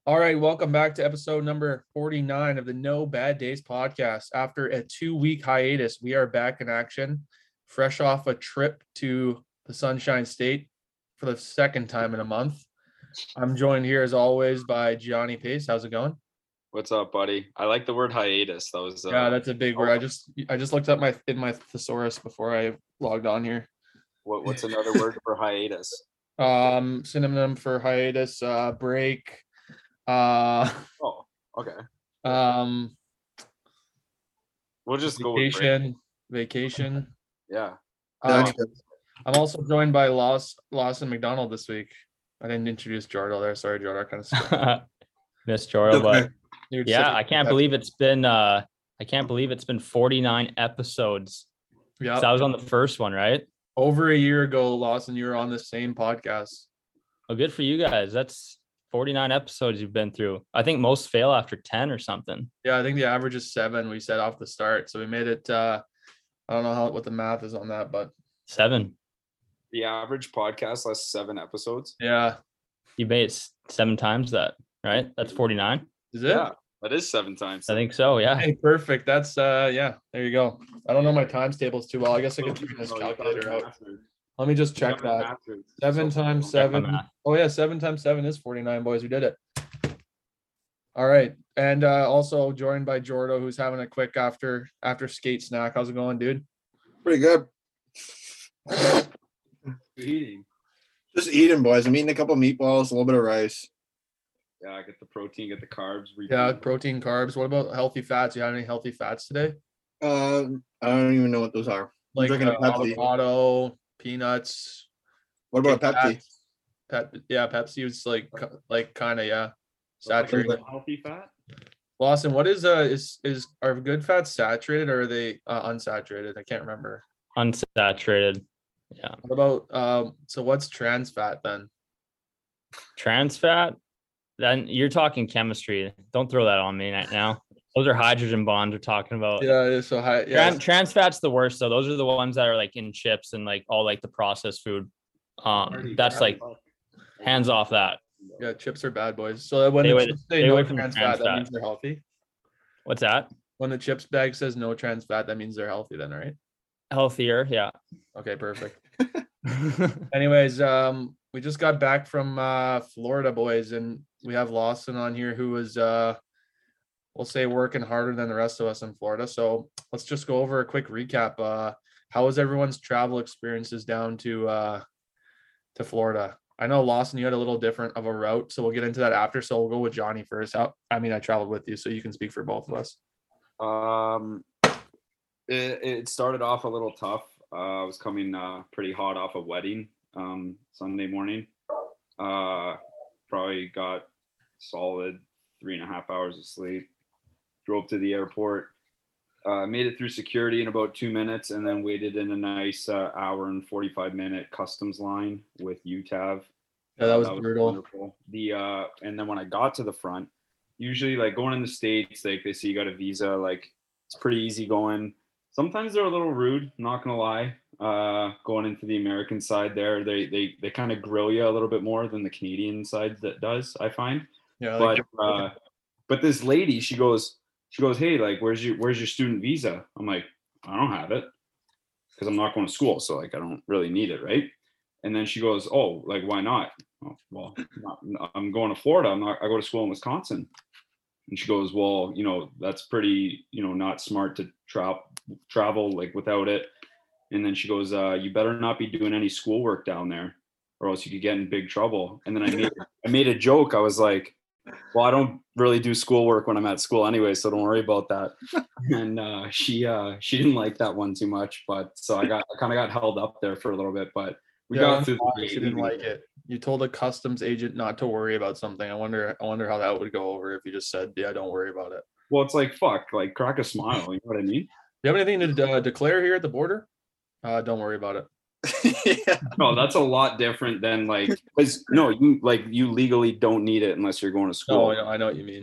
All right, welcome back to episode number 49 of the No Bad Days podcast. After a 2-week hiatus, we are back in action, fresh off a trip to the Sunshine State for the second time in a month. I'm joined here as always by Gianni Pace. How's it going? What's up, buddy? I like the word hiatus. That was Yeah, that's a big word. I just looked up my thesaurus before I logged on here. what's another word for hiatus? Synonym for hiatus, break. Oh, okay. We'll just go with break. Vacation. Yeah. I'm also joined by Lawson McDonald this week. I didn't introduce Jordo there. Sorry, Jordo. I kind of skipped. Miss Jordo, but yeah, I can't believe it's been 49 episodes. Yeah, so I was on the first one, right? Over a year ago, Lawson, you were on the same podcast. Oh, good for you guys. That's 49 episodes you've been through. I think most fail after 10 or something. Yeah, I think the average is 7. We said off the start, so we made it. I don't know what the math is on that, but 7. The average podcast lasts 7 episodes. Yeah, you made it 7 times that, right? That's 49. Is it? Yeah, that is 7 times. I think so. Yeah. Hey, perfect. That's yeah. There you go. I don't know my times tables too well. I guess I could figure this calculator out. Let me just check that. 7 times 7. Oh yeah, 7 times 7 is 49, boys. We did it. All right. And also joined by Jordo, who's having a quick after skate snack. How's it going, dude? Pretty good. Eating. Just eating, boys. I'm eating a couple meatballs, a little bit of rice. Yeah, get the protein, get the carbs. Yeah, protein, carbs. What about healthy fats? You have any healthy fats today? I don't even know what those are. Like avocado, peanuts. What about Pepsi? Pepsi was like kind of, yeah, saturated. Healthy fat. Lawson, what is are good fats saturated or are they unsaturated? I can't remember. Unsaturated. Yeah. What about so what's trans fat then? Trans fat? Then you're talking chemistry. Don't throw that on me right now. Those are hydrogen bonds we're talking about. Yeah, so high. Yeah. Trans fat's the worst. So those are the ones that are like in chips and like all like the processed food. That's like hands off that. Yeah, chips are bad, boys. So when the chips say no trans fat, that means they're healthy. What's that? When the chips bag says no trans fat, that means they're healthy then, right? Healthier, yeah. Okay, perfect. Anyways, we just got back from Florida, boys, and we have Lawson on here who is we'll say working harder than the rest of us in Florida. So let's just go over a quick recap. How was everyone's travel experiences down to Florida? I know, Lawson, you had a little different of a route, so we'll get into that after. So we'll go with Johnny first. I traveled with you, so you can speak for both of us. It started off a little tough. I was coming pretty hot off a wedding Sunday morning. Probably got solid 3.5 hours of sleep. Drove to the airport. Made it through security in about 2 minutes, and then waited in a nice hour and 45-minute customs line with UTAV. Yeah, that was brutal. Wonderful. And then when I got to the front, usually like going in the States, like they see you got a visa, like it's pretty easy going. Sometimes they're a little rude, not gonna lie. Going into the American side there, they kind of grill you a little bit more than the Canadian side that does, I find. Yeah. But this lady, she goes, hey, like, where's your student visa? I'm like, I don't have it because I'm not going to school, so like I don't really need it, right? And then she goes, oh, like, why not? Oh, well, I'm going to Florida. I go to school in Wisconsin. And she goes, well, that's pretty, not smart to travel like without it. And then she goes, you better not be doing any schoolwork down there or else you could get in big trouble. And then I made a joke. I was like, well, I don't really do schoolwork when I'm at school anyway, so don't worry about that. And she didn't like that one too much, but so I kind of got held up there for a little bit, but we got through. She didn't like it. You told a customs agent not to worry about something. I wonder how that would go over if you just said, yeah, don't worry about it. Well, it's like, fuck, like crack a smile. You know what I mean? Do you have anything to declare here at the border? Don't worry about it. Yeah. No, that's a lot different than like, because you legally don't need it unless you're going to school. No, I know what you mean.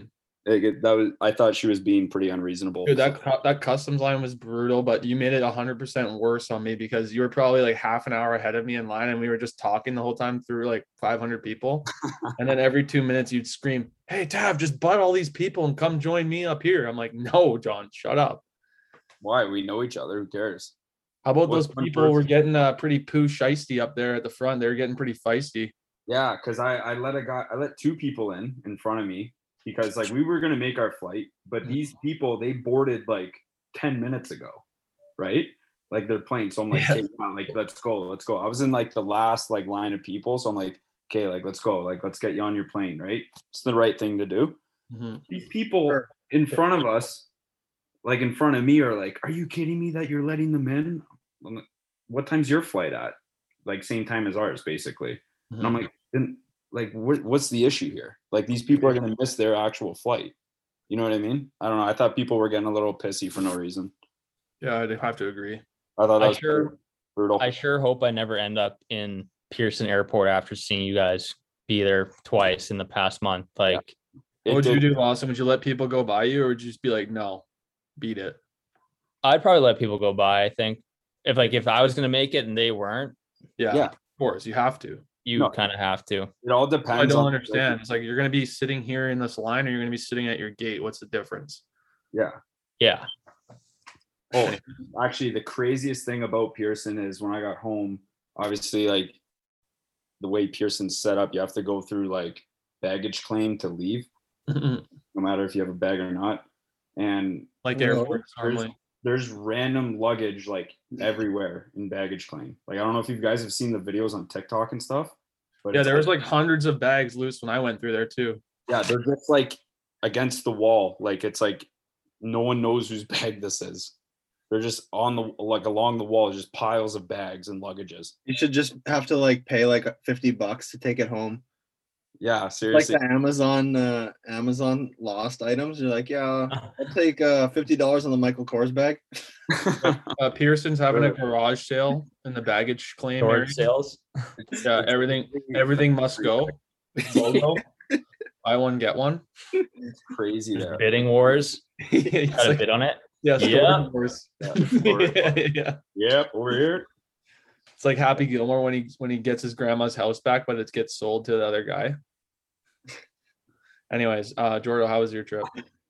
I thought she was being pretty unreasonable. Dude, that customs line was brutal, but you made it 100% worse on me because you were probably like half an hour ahead of me in line, and we were just talking the whole time through like 500 people. And then every 2 minutes you'd scream, "Hey, Tav, just butt all these people and come join me up here." I'm like, "No, John, shut up." Why? We know each other. Who cares? How about What's those one people were person? getting pretty poo shiesty up there at the front? They were getting pretty feisty. Yeah, because I let two people in front of me because like we were gonna make our flight, but these people they boarded like 10 minutes ago, right? Like they're playing. So I'm like, Yeah. hey, come on, like let's go. I was in like the last like line of people, so I'm like, okay, like let's go, like let's get you on your plane, right? It's the right thing to do. Mhm. These people Sure. in front of us, like in front of me, are like, are you kidding me that you're letting them in? I'm like, what time's your flight at? Like same time as ours, basically. And I'm Mhm. like, then like what's the issue here? Like these people are gonna miss their actual flight. You know what I mean? I don't know. I thought people were getting a little pissy for no reason. Yeah, I'd have to agree. I thought that I was pretty sure brutal. I sure hope I never end up in Pearson Airport after seeing you guys be there twice in the past month. Like, What would you do, Lawson? Would you let people go by you, or would you just be like, "No, beat it"? I'd probably let people go by. I think if I was gonna make it and they weren't, Yeah, of course, you have to. you No. kind of have to. It all I depends don't on understand. It's like you're gonna be sitting here in this line, or you're gonna be sitting at your gate. What's the difference? Yeah. Yeah. Oh, actually, the craziest thing about Pearson is when I got home, obviously, like the way Pearson's set up, you have to go through like baggage claim to leave, no matter if you have a bag or not. And Like Really? airports normally. there's random luggage like everywhere in baggage claim. Like I don't know if you guys have seen the videos on TikTok and stuff, but Yeah, it's there was like hundreds of bags loose when I went through there too. yeah, they're just like against the wall. Like it's like no one knows whose bag this is. They're just on the like along the wall, just piles of bags and luggages. You should just have to like pay like $50 to take it home. Yeah, Like seriously. the Amazon lost items. You're like, yeah, I'll take $50 on the Michael Kors bag. Pearson's having a garage sale in the baggage claim area. Storage sales. Yeah, everything must go. Logo. Buy one, get one. It's crazy there. Bidding wars. It's Got a like- bid on it. yeah, Yeah. Storage Wars. Yeah. Yeah. Yep, over here. It's like Happy Gilmore when he gets his grandma's house back, but it gets sold to the other guy. Anyways, Jordo, how was your trip?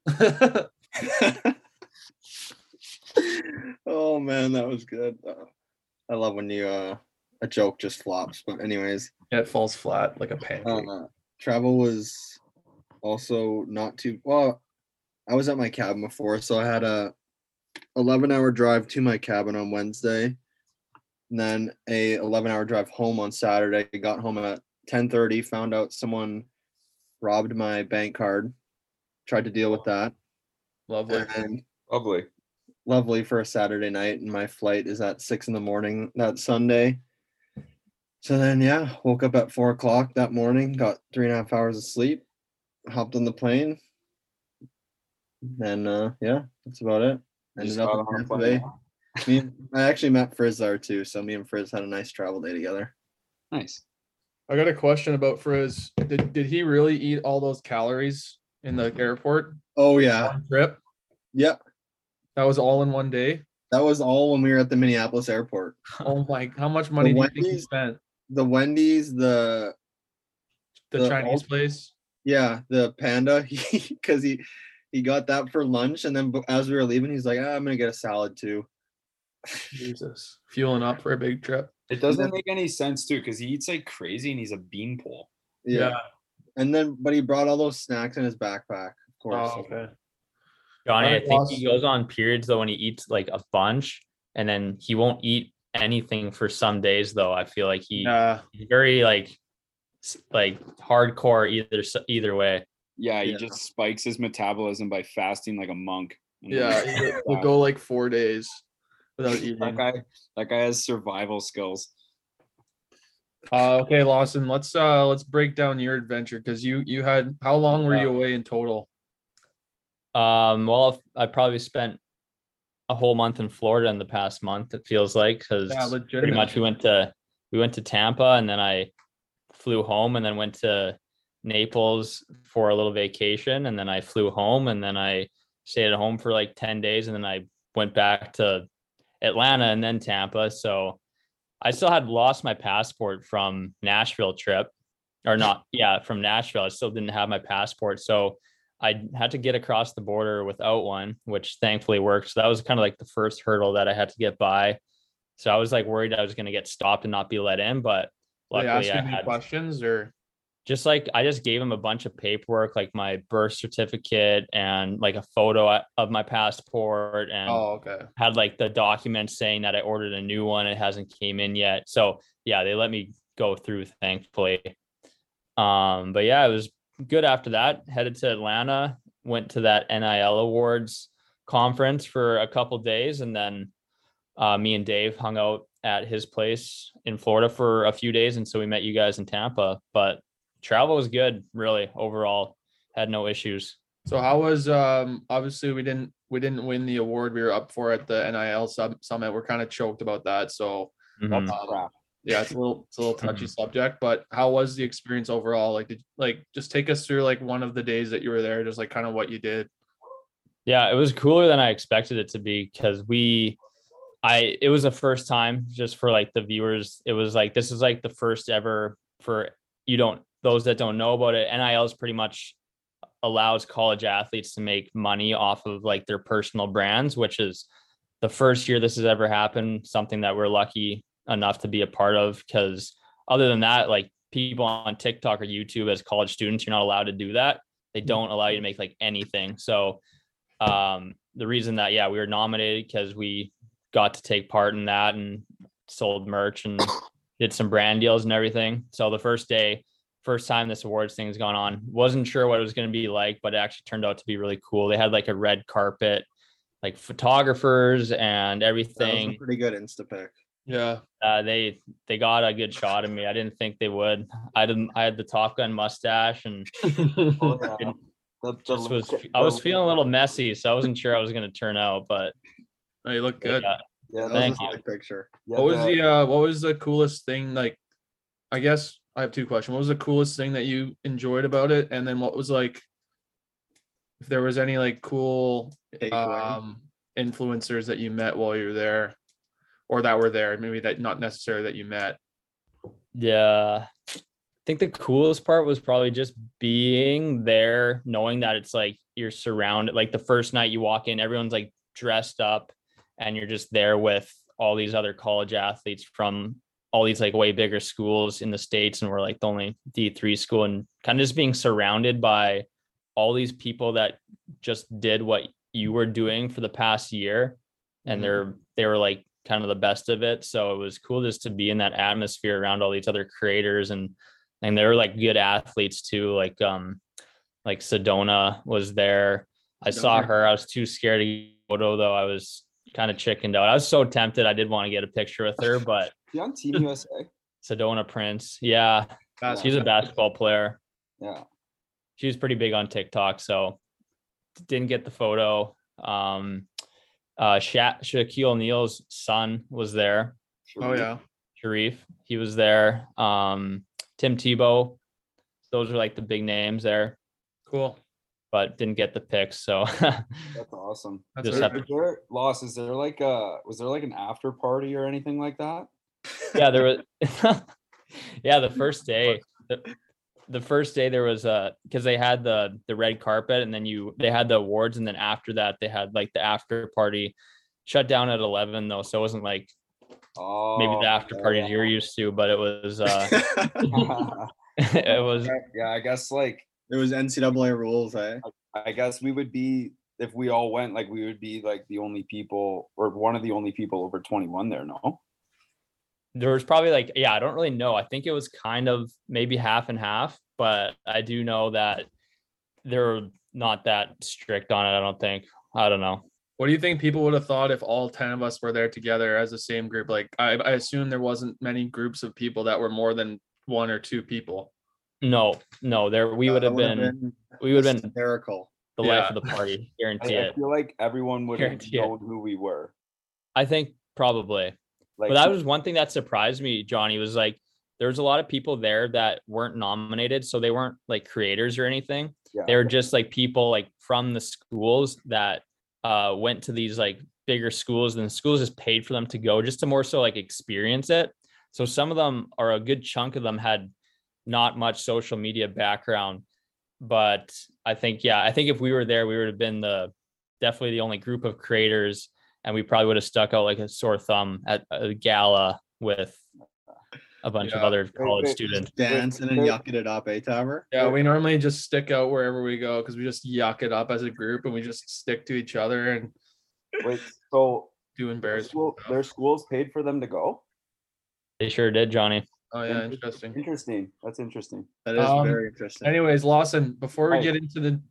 Oh man, that was good. I love when you a joke just flops. But anyways, It falls flat like a pancake. travel was also not too well. I was at my cabin before, so I had a 11-hour drive to my cabin on Wednesday, and then a 11-hour drive home on Saturday. Got home at 10:30. Found out someone robbed my bank card. Tried to deal with that, Lovely. and Lovely. lovely for a Saturday night. And my flight is at 6 a.m. that Sunday. So then, yeah, woke up at 4 o'clock that morning. Got 3.5 hours of sleep. Hopped on the plane. Then yeah, that's about it. Just Ended up got in on a Tampa plane. Bay. I actually met Frizz there too, so me and Frizz had a nice travel day together. Nice. I got a question about Frizz. Did he really eat all those calories in the airport Oh yeah, on trip? yep. That was all in one day. That was all when we were at the Minneapolis airport. Oh my! How much money do you think he Wendy's- spent? The Wendy's, The The Chinese all- place. yeah, the Panda, because he got that for lunch, and then as we were leaving, he's like, I'm gonna get a salad too. Jesus, fueling up for a big trip. It doesn't make any sense too, because he eats like crazy and he's a beanpole. Yeah. And then, but he brought all those snacks in his backpack, of course. Oh, okay. Johnny, I Alright, think boss. he goes on periods though when he eats like a bunch, and then he won't eat anything for some days though. I feel like he's very like hardcore either way. Yeah, he Yeah. just spikes his metabolism by fasting like a monk. And Yeah, we'll go like 4 days without that eating. guy has survival skills. Okay, Lawson, let's break down your adventure because you had how long were you away in total? Well, I probably spent a whole month in Florida in the past month. It feels like because Yeah, pretty much we went to Tampa, and then I flew home, and then went to Naples for a little vacation, and then I flew home, and then I stayed at home for like 10 days, and then I went back to Atlanta and then Tampa. So I still had lost my passport from Nashville trip, or not. Yeah, from Nashville. I still didn't have my passport. So I had to get across the border without one, which thankfully worked. So that was kind of like the first hurdle that I had to get by. So I was like worried I was going to get stopped and not be let in, but They luckily ask I you any had questions or just like, I just gave him a bunch of paperwork, like my birth certificate and like a photo of my passport, and okay. had like the document saying that I ordered a new one. It hasn't came in yet. So yeah, they let me go through, thankfully. But yeah, it was good after that. Headed to Atlanta, went to that NIL Awards conference for a couple days, and then me and Dave hung out at his place in Florida for a few days, and so we met you guys in Tampa. But travel was good, really. Overall, had no issues. So how was obviously we didn't win the award we were up for at the NIL summit. We're kind of choked about that. So Mhm. yeah, it's a little touchy subject, but how was the experience overall? Like, just take us through like one of the days that you were there, just like kind of what you did. Yeah, it was cooler than I expected it to be, because it was the first time, just for like the viewers. It was like, this is like the first ever for those that don't know about it. NIL is pretty much allows college athletes to make money off of like their personal brands, which is the first year this has ever happened, something that we're lucky enough to be a part of. Because other than that, like people on TikTok or YouTube as college students, you're not allowed to do that. They don't allow you to make like anything. So the reason that, yeah, we were nominated because we got to take part in that and sold merch and did some brand deals and everything. So the first time this awards thing has gone on, wasn't sure what it was going to be like, but it actually turned out to be really cool. They had like a red carpet, like photographers and everything. That was a pretty good Insta pic. Yeah. They got a good shot of me. I didn't think they would. I had the Top Gun mustache, and I was feeling a little messy, so I wasn't sure I was going to turn out, but Oh, you look good. Yeah, that Thank was a sick picture. What was the coolest thing? Like, I guess I have two questions. What was the coolest thing that you enjoyed about it? And then what was like, if there was any like cool influencers that you met while you were there, or that were there, maybe that not necessarily that you met. Yeah, I think the coolest part was probably just being there, knowing that it's like you're surrounded. Like the first night you walk in, everyone's like dressed up, and you're just there with all these other college athletes from all these like way bigger schools in the States, and we're like the only D3 school, and kind of just being surrounded by all these people that just did what you were doing for the past year, and they were like kind of the best of it. So it was cool just to be in that atmosphere around all these other creators, and they were like good athletes too. Like Sedona was there. I saw her. I was too scared to get a photo, though. I was kind of chickened out. I was so tempted. I did want to get a picture with her, but she on Team USA? Sedona Prince. Yeah. She's a basketball player. Yeah. She was pretty big on TikTok, so didn't get the photo. Shaquille O'Neal's son was there. Oh yeah. Sharif. He was there. Tim Tebow. Those are like the big names there. Cool. But didn't get the picks. So that's awesome. That's was there like an after party or anything like that? Yeah, there was. Yeah, the first day. The first day there was because they had the red carpet, and then they had the awards, and then after that they had like the after party. Shut down at 11 though, so it wasn't like maybe the after parties you're used to, but it was it was I guess like it was NCAA rules, eh? I guess we would be, if we all went, like we would be like the only people, or one of the only people over 21 there. No, there was probably like, I don't really know. I think it was kind of maybe half and half, but I do know that they're not that strict on it. I don't know. What do you think people would have thought if all 10 of us were there together as the same group? Like, I assume there wasn't many groups of people that were more than one or two people. No, we would have been hysterical. The life of the party, guarantee it. I feel like everyone would have known who we were. I think probably. But that was one thing that surprised me, Johnny, was like there's a lot of people there that weren't nominated. So they weren't like creators or anything. Yeah. They were just like people like from the schools that went to these like bigger schools, and the schools just paid for them to go just to more so like experience it. So some of them, or a good chunk of them, had not much social media background. But I think if we were there, we would have been definitely the only group of creators, and we probably would have stuck out like a sore thumb at a gala with a bunch of other college students. Dancing and yucking it up, Taver? Yeah, we normally just stick out wherever we go because we just yuck it up as a group and we just stick to each other and Wait, so do embarrassing stuff. their schools paid for them to go? They sure did, Johnny. Oh yeah, interesting. Interesting. That's interesting. That is very interesting. Anyways, Lawson, before we Right. get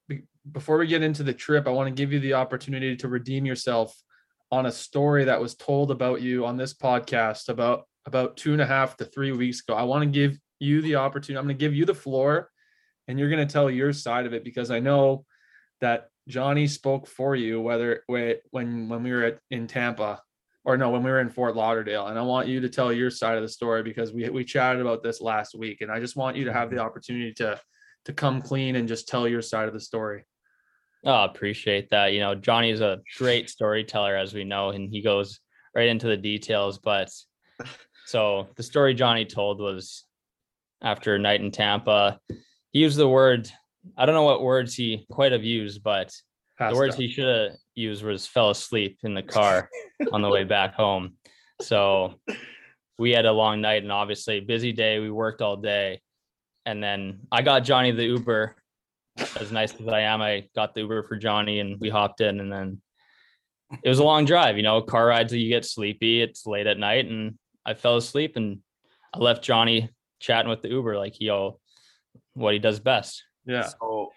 into the trip, I want to give you the opportunity to redeem yourself on a story that was told about you on this podcast about 2.5 to 3 weeks ago. I want to give you the opportunity. I'm going to give you the floor, and you're going to tell your side of it, because I know that Johnny spoke for you, when we were in Tampa, or no, when we were in Fort Lauderdale. And I want you to tell your side of the story, because we chatted about this last week, and I just want you to have the opportunity to come clean and just tell your side of the story. Oh, appreciate that. Johnny's a great storyteller, as we know, and he goes right into the details. But so the story Johnny told was after a night in Tampa. He used the word, I don't know what words he quite have used, but the words he should have used was fell asleep in the car on the way back home. So we had a long night, and obviously busy day. We worked all day. And then I got Johnny the Uber. As nice as I am, I got the Uber for Johnny, and we hopped in, and then it was a long drive. Car rides, you get sleepy. It's late at night, and I fell asleep, and I left Johnny chatting with the Uber like what he does best. Yeah. So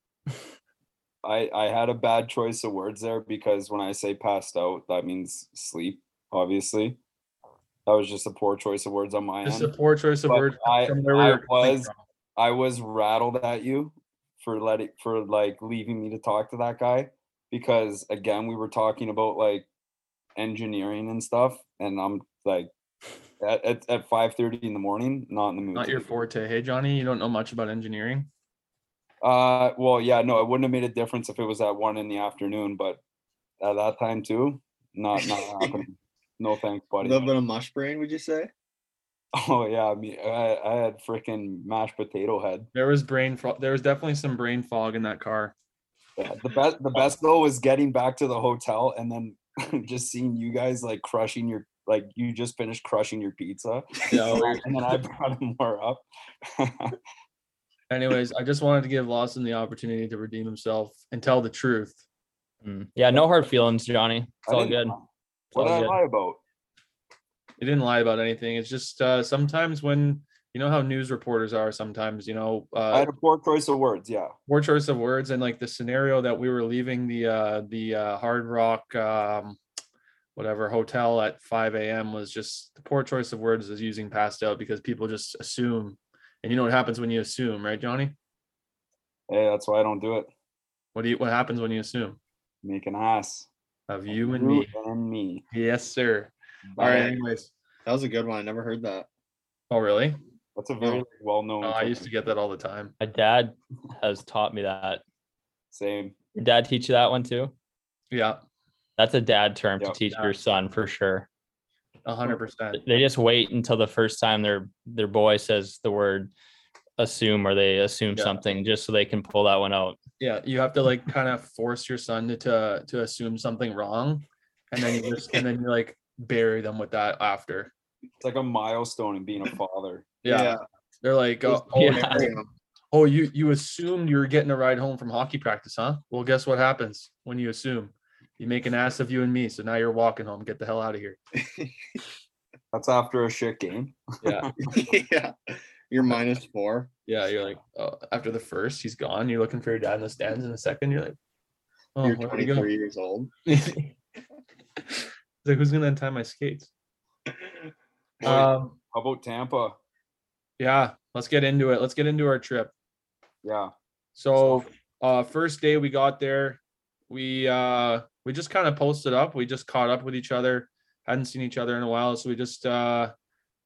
I had a bad choice of words there, because when I say passed out, that means sleep, obviously. That was just a poor choice of words on my Just end. a poor choice of But words from where we were coming from. I was rattled at you for leaving me to talk to that guy, because again, we were talking about like engineering and stuff, and I'm like at 5:30 in the morning, not in the mood. Not your forte. Hey, Johnny, you don't know much about engineering. Well, yeah, no, it wouldn't have made a difference if it was at 1 p.m, but at that time too, not happening. No thanks, A buddy. little bit of mush brain, would you say? Oh yeah, I had freaking mashed potato head. There was there was definitely some brain fog in that car. Yeah, the best though was getting back to the hotel and then just seeing you guys like you just finished crushing your pizza. Yeah. And then I brought more up. Anyways, I just wanted to give Lawson the opportunity to redeem himself and tell the truth. Yeah, no hard feelings, Johnny. It's all good. What did I lie about? He didn't lie about anything. It's just sometimes when how news reporters are sometimes, I had a poor choice of words. Yeah. Poor choice of words. And like the scenario that we were leaving the Hard Rock, whatever hotel at 5 a.m. was just the poor choice of words is using passed out, because people just assume, and you know what happens when you assume, right, Johnny? Hey, that's why I don't do it. What happens when you assume? Make an ass Of you and me. and me. Yes, sir. All right. Anyways. That was a good one. I never heard that. Oh, really? That's a very well-known. Oh, I used to get that all the time. My dad has taught me that. Same. Your dad teach you that one too? Yeah. That's a dad term to Yep. teach your son for sure. 100%. They just wait until the first time their boy says the word assume, or they assume Yeah. something, just so they can pull that one out. Yeah. You have to like kind of force your son to assume something wrong. And then you like bury them with that after. It's like a milestone in being a father. Yeah. They're like, Yeah. You assumed you were getting a ride home from hockey practice, huh? Well, guess what happens when you assume? You make an ass of you and me. So now you're walking home. Get the hell out of here. That's after a shit game. Yeah. Yeah. You're -4. Yeah. You're like, oh, after the first, he's gone. You're looking for your dad in the stands in a second. You're like, oh, You're where'd he go? 23 years old. It's like, who's going to untie my skates? How about Tampa? Yeah. Let's get into it. Let's get into our trip. Yeah. So first day we got there, we just kind of posted up. We just caught up with each other, hadn't seen each other in a while. So we just hung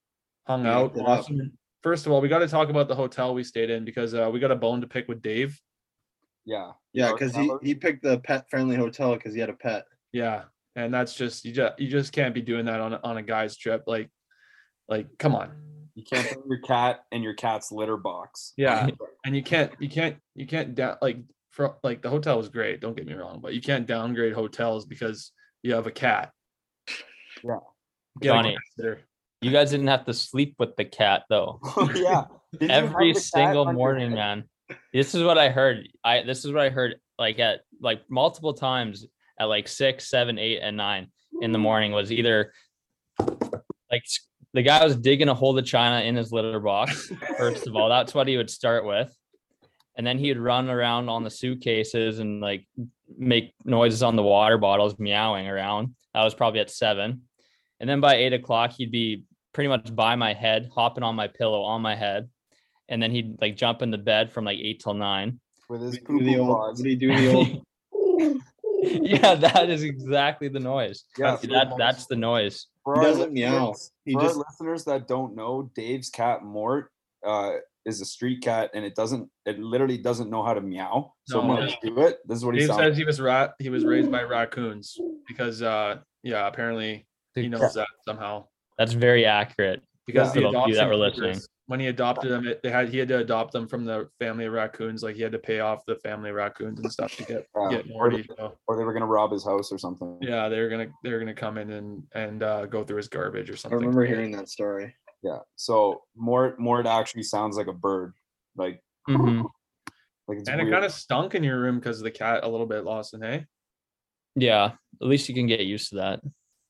hung You out. looked it up. Awesome. First of all, we got to talk about the hotel we stayed in because we got a bone to pick with Dave. Yeah. Yeah, Our because travelers- he picked the pet friendly hotel because he had a pet. Yeah, and that's just you just can't be doing that on a guy's trip. Like come on. you can't bring your cat and your cat's litter box. Yeah, and you can't down like the hotel was great. Don't get me wrong, but you can't downgrade hotels because you have a cat. Yeah. Get a Johnny. cat sitter. You guys didn't have to sleep with the cat though. Yeah. Did you have Every the cat single on your morning, bed? man. This is what I heard. This is what I heard like at like multiple times at like 6, 7, 8, and 9 in the morning was either like the guy was digging a hole of china in his litter box. First of all, that's what he would start with. And then he would run around on the suitcases and like make noises on the water bottles, meowing around. That was probably at 7. And then by 8 o'clock, he'd be pretty much by my head, hopping on my pillow on my head. And then he'd like jump in the bed from like 8 till 9. With his Would he do the poo old? paws. Would he do the old? Yeah, that is exactly the noise. Yeah, That's the noise. For He our doesn't meow. listeners- He for just our listeners that don't know, Dave's cat Mort is a street cat, and it literally doesn't know how to meow. So No. when I do it, this is what he Dave sounds. says he was raised by raccoons because apparently he knows that somehow. That's very accurate. Because Yeah. the For those of you that adoption were papers, listening. when he adopted them, he had to adopt them from the family of raccoons. Like he had to pay off the family of raccoons and stuff to get Morty. So, Or they were gonna rob his house or something. yeah, they're gonna come in and go through his garbage or I something. remember hearing that story. Yeah. So Mort actually sounds like a bird. Like Mhm. it's And it weird. kind of stunk in your room because of the cat a little bit, Lawson. Hey, Yeah, at least you can get used to that.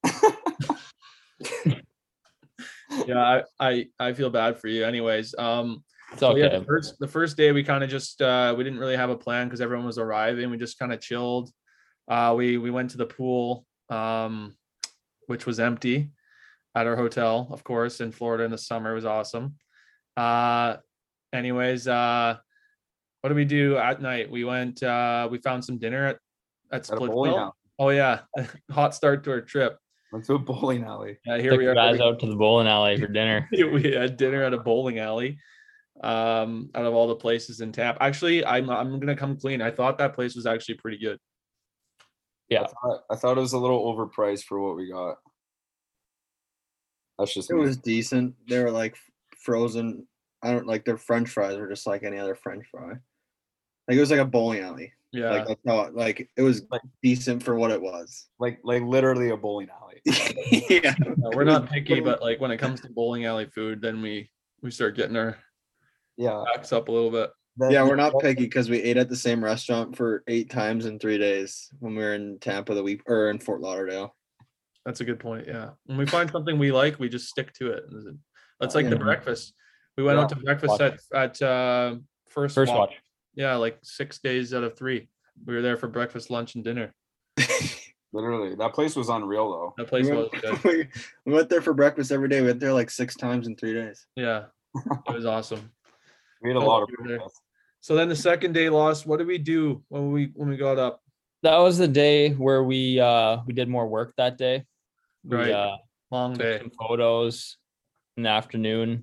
yeah, I feel bad for you. Anyways, It's so okay. yeah, the first day we kind of just we didn't really have a plan because everyone was arriving. We just kind of chilled. We went to the pool, which was empty at our hotel, of course, in Florida in the summer. It was awesome. Anyways, what did we do at night? We went we found some dinner at At a bowling Splitsville. alley. Oh yeah, hot start to our trip. Went to a bowling alley. Yeah, here Took we you are. guys out to the bowling alley for dinner. We had dinner at a bowling alley. Out of all the places in Tampa, actually, I'm gonna come clean. I thought that place was actually pretty good. Yeah. I thought it was a little overpriced for what we got. That's just It me. was decent. They were like frozen. I don't like their French fries were just like any other French fry. Like it was like a bowling alley. Yeah, Like that's how like it was Like- decent for what it was. like literally a bowling alley. Yeah. no, we're not picky, but like when it comes to bowling alley food, then we start getting our Yeah. backs up a little bit. Yeah, we're not picky because we ate at the same restaurant for 8 times in 3 days when we were in Tampa the week or in Fort Lauderdale. That's a good point. Yeah, when we find something we like, we just stick to it. That's like the Yeah. breakfast. We went out to breakfast at First First Watch. watch. Yeah, like 6 days out of 3. We were there for breakfast, lunch, and dinner. Literally, that place was unreal though. That place we, was went, good. we went there for breakfast every day. We went there like 6 times in 3 days. Yeah, it was awesome. We ate a Oh, lot of you were there. breakfast. So then the second day lost. What did we do when we got up? That was the day where we did more work that day. We Right. Long took day. some photos in the afternoon.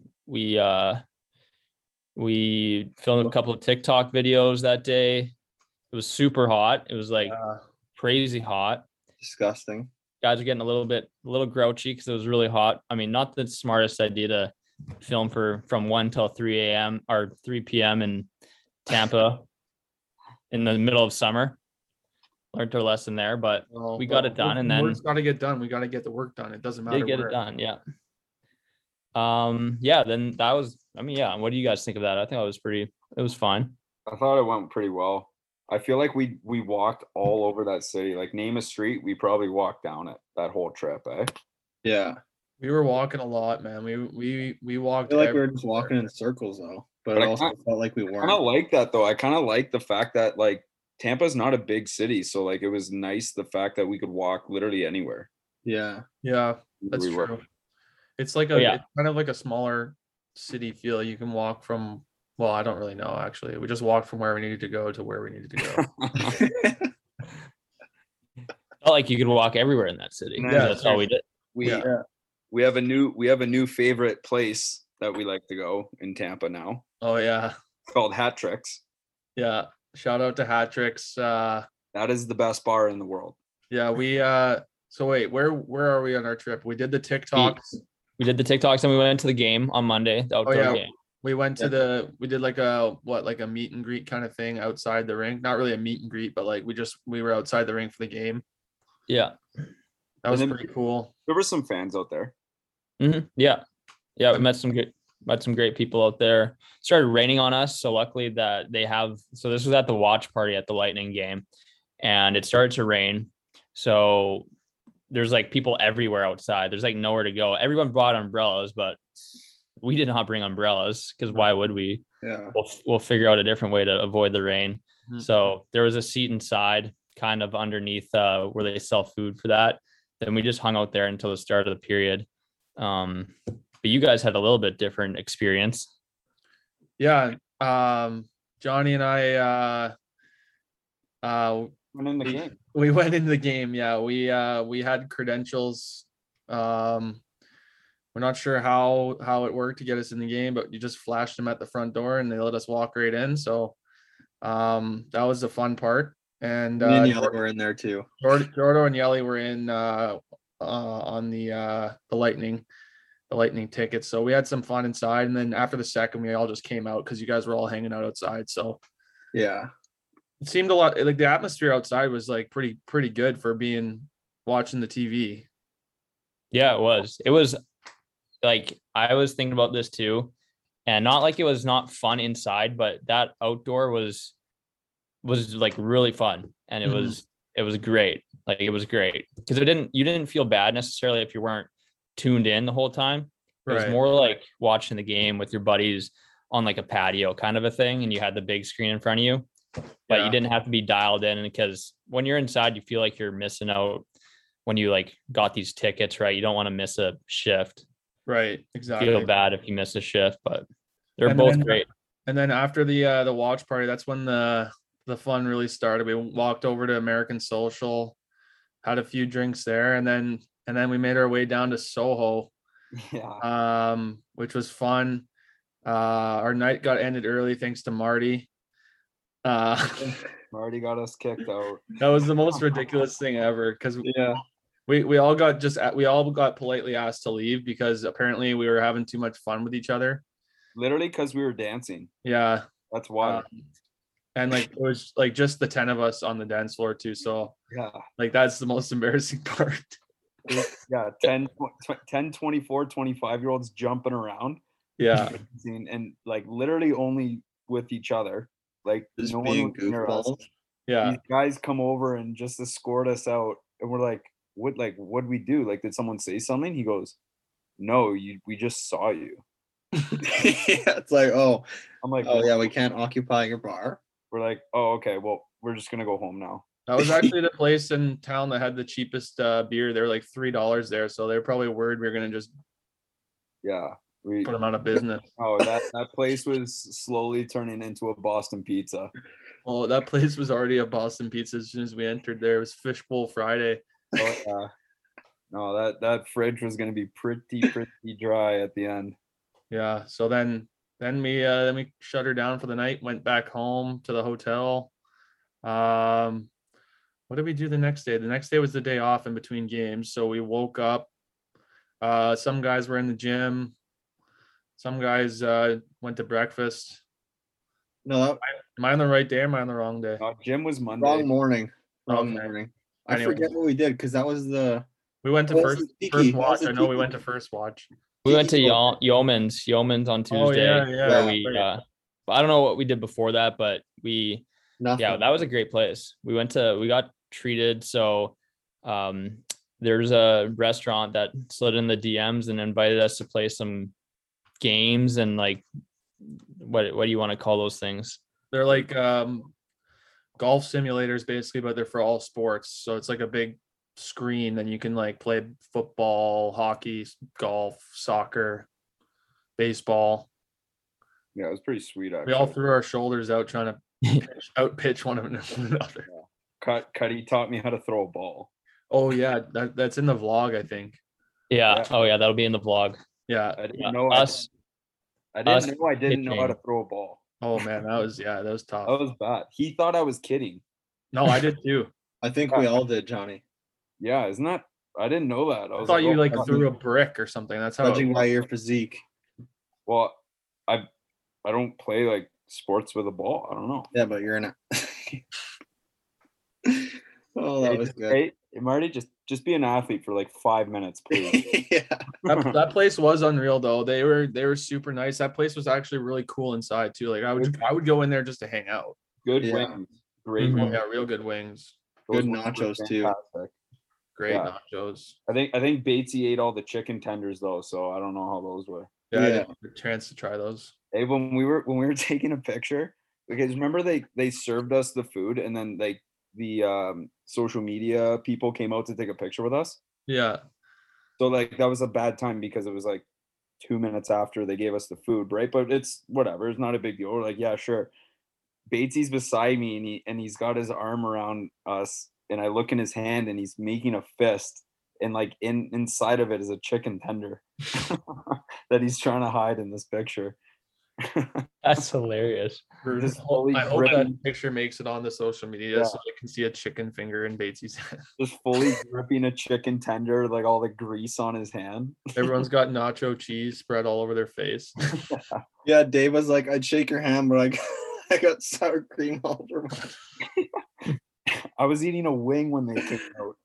We filmed a couple of TikTok videos that day. It was super hot. It was like crazy hot. Disgusting. Guys are getting a little grouchy because it was really hot. I mean, not the smartest idea to film from 1 till 3 a.m. or 3 p.m. in Tampa in the middle of summer. Learned our lesson there, but Well, we got it done, and then work's got to get done. We got to get the work done. It doesn't matter. did get where. it done. Yeah. Then that was, I mean, yeah. What do you guys think of that? I think it was fine. I thought it went pretty well. I feel like we walked all over that city. Like name a street, we probably walked down it that whole trip, eh? Yeah. We were walking a lot, man. We I walked. feel like we were just everywhere. walking in circles though. But But it I also felt like we I kind weren't. of like that though. I kind of like the fact that like Tampa's not a big city, so like it was nice the fact that we could walk literally anywhere. Yeah. Yeah, that's we were. true. It's like Oh, yeah. it's kind of like a smaller city feel. You can walk from. Well, I don't really know actually. We just walked from where we needed to go to where we needed to go. Felt like you could walk everywhere in that city. Yeah, That's all we did. we Yeah. we have a new favorite place that we like to go in Tampa now. Oh yeah. It's called Hat Tricks. Yeah. Shout out to Hat Tricks. That is the best bar in the world. Yeah, we so wait, where are we on our trip? We did the TikToks. We did the TikToks and we went to the game on Monday, the outdoor yeah. game. We went to we did like a meet and greet kind of thing outside the rink. Not really a meet and greet, but like we were outside the rink for the game. Yeah. That was And then- pretty cool. There were some fans out there. Yeah. We met some great people out there. It started raining on us, so luckily that so this was at the watch party at the Lightning game, and it started to rain. So there's like people everywhere outside. There's like nowhere to go. Everyone brought umbrellas, but we did not bring umbrellas because why would we? Yeah. We'll figure out a different way to avoid the rain. Mhm. So there was a seat inside, kind of underneath where they sell food for that. Then we just hung out there until the start of the period. But you guys had a little bit different experience. Yeah. Johnny and I Went in the game. we went into the game. Yeah, we had credentials. We're not sure how it worked to get us in the game, but you just flashed them at the front door and they let us walk right in. So that was the fun part. And Me and Yellow were in there too. Jordo and Yelly were in on the Lightning tickets. So we had some fun inside, and then after the second, we all just came out because you guys were all hanging out outside. So Yeah. it seemed a lot like the atmosphere outside was like pretty good for being watching the TV. Yeah, it was. It was like I was thinking about this too, and not like it was not fun inside, but that outdoor was like really fun, and it was great. Like it was great because you didn't feel bad necessarily if you weren't tuned in the whole time. It was Right. more like watching the game with your buddies on like a patio kind of a thing, and you had the big screen in front of you, but Yeah. you didn't have to be dialed in because when you're inside, you feel like you're missing out when you like got these tickets, right? You don't want to miss a shift. Right. Exactly. Feel bad if you miss a shift, but they're And both then- great. And then after the watch party, that's when the fun really started. We walked over to American Social, had a few drinks there, and then we made our way down to Soho, Yeah. which was fun. Our night got ended early thanks to Marty. Marty got us kicked out. That was the most ridiculous thing ever because Yeah. we all got politely asked to leave because apparently we were having too much fun with each other. Literally because we were dancing. Yeah. That's why. And like it was like just the 10 of us on the dance floor too. So Yeah. like that's the most embarrassing part. Yeah. 10, 24, 25-year-olds jumping around. Yeah. And like literally only with each other. Like Just no being one was near us. goofballs. Yeah. These guys come over and just escort us out. And we're like, what'd we do? Like, did someone say something? He goes, no, we just saw you. Yeah, it's like, oh I'm like, yeah, we can't occupy your bar. we're like, oh, okay, well, we're just gonna go home now. That was actually the place in town that had the cheapest beer. They were like $3 there. So they're probably worried we are going to just Yeah. We put them out of business. oh that place was slowly turning into a Boston Pizza. Well, that place was already a Boston Pizza as soon as we entered there. It was Fishbowl Friday. Oh yeah. No, that fridge was gonna be pretty dry at the end. Yeah. So then we shut her down for the night, went back home to the hotel. What did we do the next day? The next day was the day off in between games. So we woke up. Some guys were in the gym. Some guys went to breakfast. No, Am I on the right day or am I on the wrong day? Gym was Monday. wrong morning. Wrong Okay. morning. I Anyway. forget what we did because that was the We went to That first was the tiki. That was watch. the I know we tiki. went to first watch. We went to Tiki Yeoman's on Tuesday. Oh, yeah, Where we right. I don't know what we did before that, but nothing. yeah, that was a great place. We got treated. So there's a restaurant that slid in the DMs and invited us to play some games and like what do you want to call those things? They're like golf simulators basically, but they're for all sports. So it's like a big screen and you can like play football, hockey, golf, soccer, baseball. Yeah, it was pretty sweet We actually. all threw our shoulders out trying to outpitch one of another. Cuddy taught me how to throw a ball. Oh yeah, that's in the vlog, I think. Yeah. Yeah. Oh yeah, that'll be in the vlog. Yeah. I didn't Yeah. know. Us. I didn't us know. I didn't know how to pitching. throw a ball. Oh man, that was That tough. was bad. He thought I was kidding. No, I did too. I think we all did, Johnny. Yeah, isn't that? I didn't know that. I I was thought you oh, like fuck. threw a brick or something. That's how. Judging by your physique. Well, I don't play like sports with a ball. I don't know. Yeah, but you're not. Oh, that Hey, was just- good. Hey, Marty, just be an athlete for like 5 minutes, please. Yeah. That place was unreal though. They were super nice. That place was actually really cool inside too. Like I would go in there just to hang out. Good Yeah. wings. Great Mhm. Oh, wings. yeah, real good wings. Those Good wings were nachos, too. fantastic. Great Yeah. nachos. I think Batesy ate all the chicken tenders though, so I don't know how those were. Yeah, I Yeah. didn't get a chance to try those. Hey, when we were taking a picture, because remember they served us the food and then like the social media people came out to take a picture with us. Yeah. So like that was a bad time because it was like 2 minutes after they gave us the food, right? But it's whatever, it's not a big deal. We're like, yeah, sure. Batesy's beside me and he's got his arm around us and I look in his hand and he's making a fist and like inside of it is a chicken tender that he's trying to hide in this picture. That's hilarious. Just fully I hope gripping- that picture makes it on the social media Yeah. so I can see a chicken finger in Batesy's hand. Just fully gripping a chicken tender, like all the grease on his hand. Everyone's got nacho cheese spread all over their face. Yeah, Dave was like, I'd shake your hand, but I got sour cream all over my. I was eating a wing when they came out.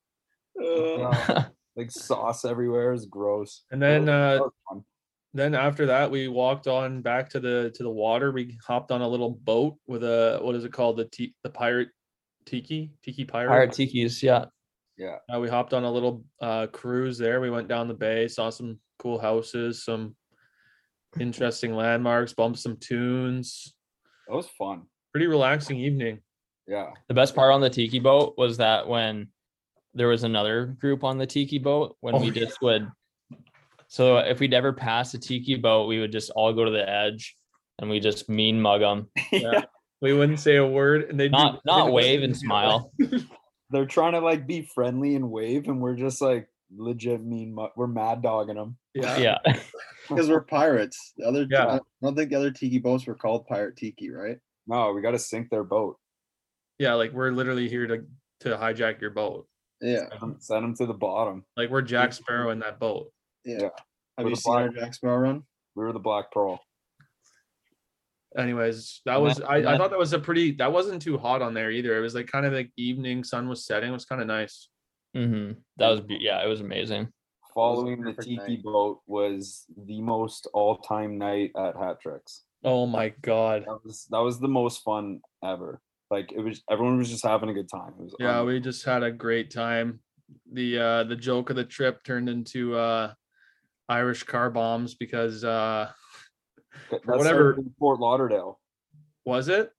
Like sauce everywhere is gross. And then That was fun. then after that we walked on back to the water. We hopped on a little boat with a what is it called? The pirate tiki pirate. Pirate Tiki's, yeah. We hopped on a little cruise there. We went down the bay, saw some cool houses, some interesting landmarks, bumped some tunes. That was fun. Pretty relaxing evening. Yeah. The best part on the tiki boat was that when there was another group on the tiki boat, when Oh, we yeah. just would. So if we'd ever pass a tiki boat, we would just all go to the edge and we just mean mug them. Yeah. We wouldn't say a word, and they'd Not wave and smile. They're trying to like be friendly and wave, and we're just like legit we're mad dogging them. Yeah. Yeah. Because we're pirates. The other, Yeah. I don't think the other tiki boats were called Pirate Tiki, right? No, we got to sink their boat. Yeah, like we're literally here to hijack your boat. Yeah. Send them to the bottom. Like we're Jack Sparrow in that boat. Yeah. Yeah. Have We're you the seen our Black- Jack Sparrow run? We were the Black Pearl. Anyways, that And was then- I and thought then- that was that wasn't too hot on there either. It was like kind of like evening, sun was setting. It was kind of nice. That was yeah, it was amazing. Following the perfect tiki night. boat was the most all-time night at Hat Tricks. Oh my god. That was the most fun ever. Like it was, everyone was just having a good time. It was Yeah, we just had a great time. The joke of the trip turned into Irish car bombs because That whatever- started in Fort Lauderdale. was it?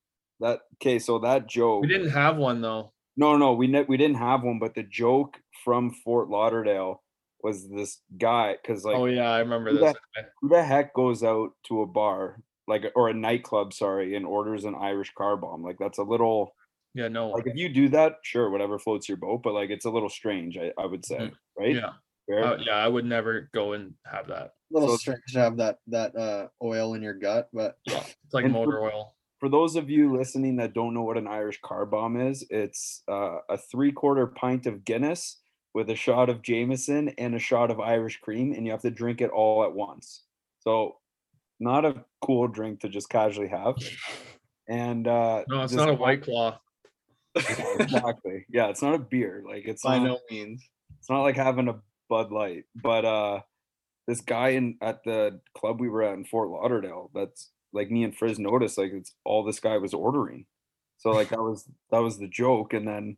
So that joke. We didn't have one though. No, we didn't have one, but the joke from Fort Lauderdale was this guy because like Oh yeah, I remember who this. who the heck goes out to a bar or a nightclub, sorry, and orders an Irish car bomb? Like that's a little Yeah, no one. like if you do that, sure, whatever floats your boat, but like it's a little strange, I would say, Mhm. right? Yeah. Fair? Yeah, I would never go and have that. A little So- strange to have that oil in your gut, but It's like And motor oil. For those of you listening that don't know what an Irish car bomb is, it's a 3/4 pint of Guinness with a shot of Jameson and a shot of Irish cream, and you have to drink it all at once. So, not a cool drink to just casually have. And No, it's not a White Claw. Exactly. Yeah, it's not a beer. Like it's by not, no means. it's not like having a Bud Light. But this guy at the club we were at in Fort Lauderdale, that's like me and Frizz noticed, like it's all this guy was ordering. So like that was the joke, and then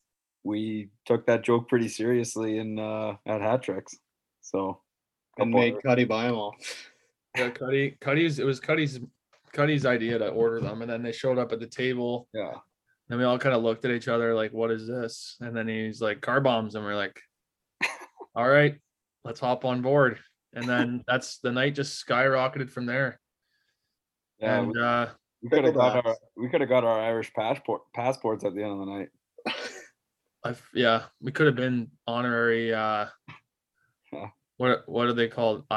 we took that joke pretty seriously in at Hat Tricks. So And couple made other- Cuddy buy them all. Yeah, it was Cuddy's idea to order them, and then they showed up at the table, yeah. and we all kind of looked at each other like, "What is this?" And then he's like, "Car bombs," and we're like, "All right, let's hop on board." And then that's the night just skyrocketed from there. Yeah, And we could have Picklebacks. got our Irish passports at the end of the night. we could have been honorary What are they called?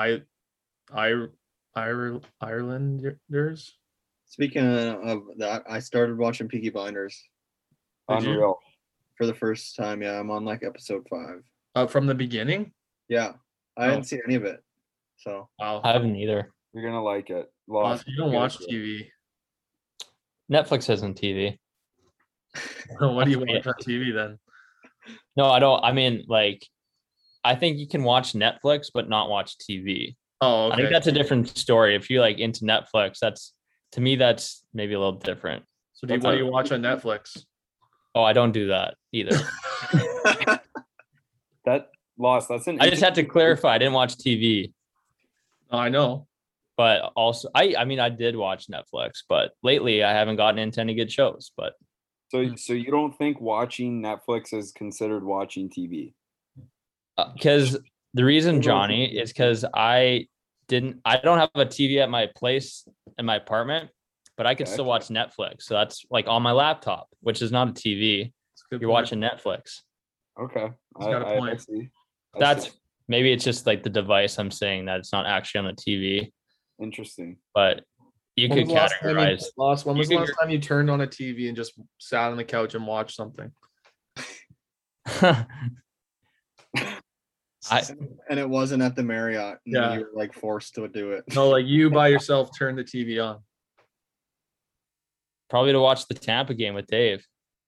Irelanders. Speaking of that, I started watching Peaky Blinders Did you? Unreal. for the first time. Yeah, I'm on like episode 5. From the beginning. Yeah, I Oh. hadn't seen any of it. So Wow. I haven't either. You're gonna like it. Well, you don't Good. watch TV. Netflix isn't TV. What do you Yeah. watch on TV then? No, I don't. I mean, like, I think you can watch Netflix, but not watch TV. Oh, I think okay. that's a different story. If you like into Netflix, that's to me, that's maybe a little different. So what do you watch on Netflix? Oh, I don't do that either. That's an. I just had to clarify. I didn't watch TV, Oh, I know. but also I mean, I did watch Netflix, but lately I haven't gotten into any good shows. But So you don't think watching Netflix is considered watching TV? because the reason, Johnny, is because I don't have a TV at my place in my apartment, but I can Okay. still watch Netflix. So that's like on my laptop, which is not a TV. That's a good You're point. watching Netflix. Okay, He's got a I point. see. I That's see. maybe it's just like the device I'm saying that it's not actually on the TV, Interesting. but you When could was the last time categorize. When you was the could last time you turned on a TV and just sat on the couch and watched something? and it wasn't at the Marriott. And Yeah. you were like forced to do it. No, like you by yourself turned the TV on. Probably to watch the Tampa game with Dave.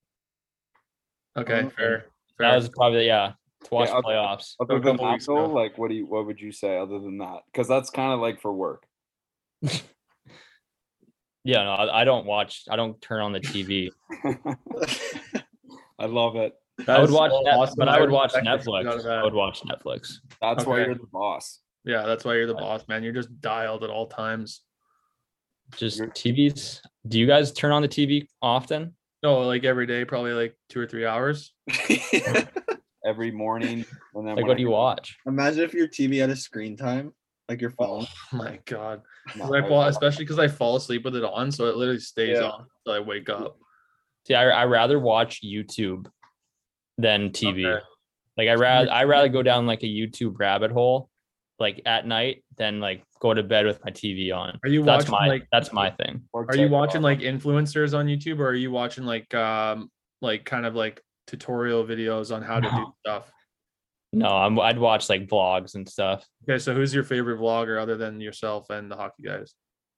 Okay, Oh, fair. That was probably to watch Yeah, playoffs. Other a than couple that, weeks though, ago. like what would you say other than that? Because that's kind of like for work. Yeah, no, I don't watch. I don't turn on the TV. I love it. I would watch, awesome. but I would watch respect that you got Netflix. that. I would watch Netflix. That's why Okay. you're the boss. Yeah, that's why you're the boss, man. You're just dialed at all times. Just You're- TVs. Do you guys turn on the TV often? No, like every day, probably like 2 or 3 hours. Every morning, and then Like, when what do you I- watch? Imagine if your TV had a screen time, like your phone. Oh my god. No, 'Cause especially because I fall asleep with it on, so it literally stays Yeah. on until I wake up. See, I rather watch YouTube than TV. Okay. Like I rather go down like a YouTube rabbit hole, like at night, than like go to bed with my TV on. Are you That's watching that's my thing. or Are you TikTok. watching like influencers on YouTube, or are you watching like kind of like tutorial videos on how to do No. stuff? No, I'd watch like vlogs and stuff. Okay, so who's your favorite vlogger other than yourself and the hockey guys?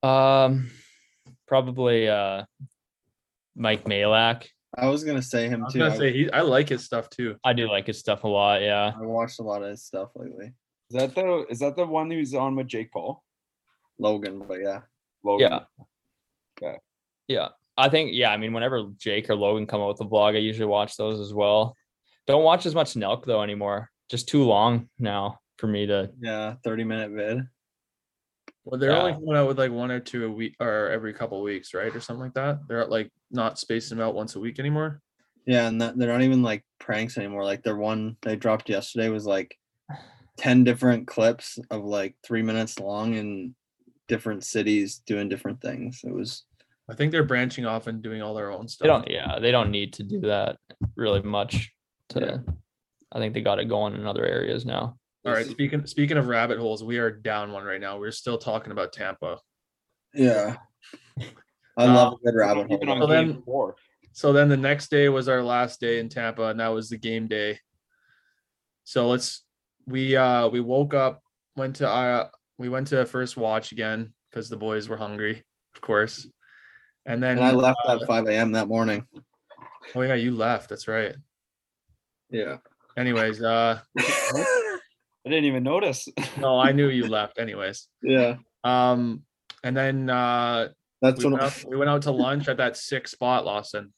Probably Mike Malak. I was gonna say him I was too. gonna say I like his stuff too. I do like his stuff a lot. Yeah. I watched a lot of his stuff lately. Is that the one who's on with Jake Paul? Logan, but yeah. Logan? Yeah. Yeah. I think, yeah, I mean, whenever Jake or Logan come out with a vlog, I usually watch those as well. Don't watch as much Nelk though anymore. Just too long now for me to. Yeah, 30-minute vid. Well, they're only Yeah. coming out with like 1 or 2 a week or every couple of weeks, right? Or something like that. They're like not spacing them out once a week anymore. Yeah, and they're not even like pranks anymore. Like their one they dropped yesterday was like 10 different clips of like 3 minutes long in different cities doing different things. It was I think they're branching off and doing all their own stuff. They don't need to do that really much. I think they got it going in other areas now. All right. Speaking of rabbit holes, we are down one right now. We're still talking about Tampa. yeah. I love a good rabbit Even hole. on So then- game 4. So then the next day was our last day in Tampa, and that was the game day. So we woke up, we went to first watch again because the boys were hungry, of course. And then And I left at 5 a.m. that morning. oh yeah, you left. That's right. Yeah. Anyways, I didn't even notice. no, I knew you left. Anyways, Yeah. and then That's when we went out to lunch at that sick spot, Lawson.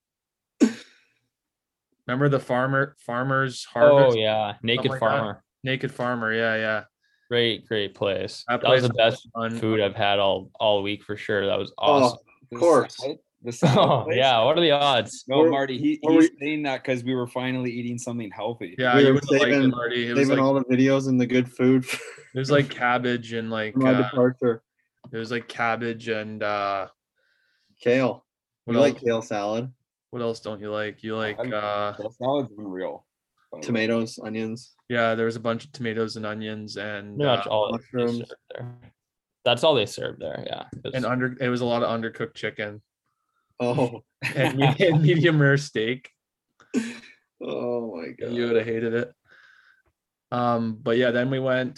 Remember the farmer's harvest? Oh yeah, Naked like that. Farmer. Naked Farmer. Yeah. Great place. That That was the place was best fun. food I've had all week for sure. That was awesome. Of course. The salad Oh place? yeah, what are the odds? No, We're- Marty, he's saying that because we were finally eating something healthy. Yeah, We you were would have liked it, saving- Marty. It was saving like all the videos and the good food it was like cabbage and like from our departure. it was like cabbage and Kale. what You else? like kale salad? What else don't you like? You like That salad's unreal. Tomatoes, onions, Yeah, there was a bunch of tomatoes and onions and Pretty much all they mushrooms. serve there. That's all they serve there. Yeah. it was a lot of undercooked chicken Oh, and medium rare steak. oh my You god. would have hated it. But yeah, then we went.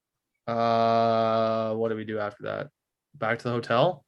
What did we do after that? Back to the hotel?